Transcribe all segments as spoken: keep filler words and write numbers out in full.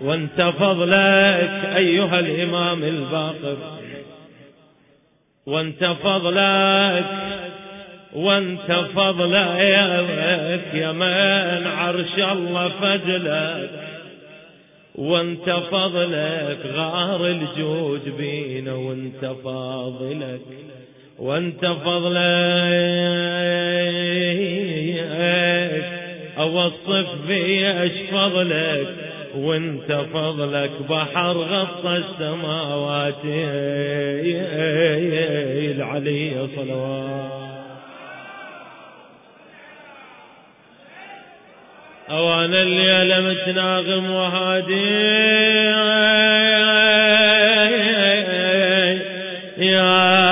وانت فضلك أيها الإمام الباقر، وانت فضلك وانت فضلك يا من عرش الله فجلك، وانت فضلك غار الجود بينا، وانت فضلك وانت فضلك اوصف بيش فضلك، وانت فضلك بحر غطى السماوات العلي صلوات. أوانا الليلة متناغم وهادي يا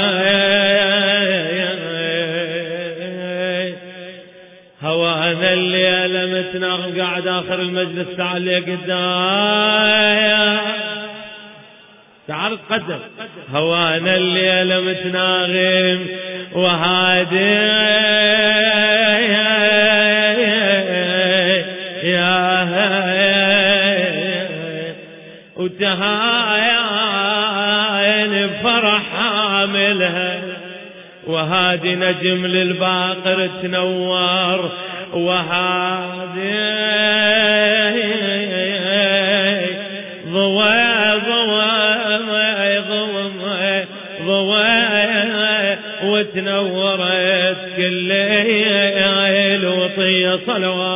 هوانا الليلة متناغم قاعد آخر المجلس، تعال لي قدام تعال قدم. هوانا الليلة متناغم وهادي يا وتهاين بفرح حاملها، وهادي نجم للباقر تنور، وهادي ضوى ضوى ضوى ضوى وتنورت كل الوطية صلوات.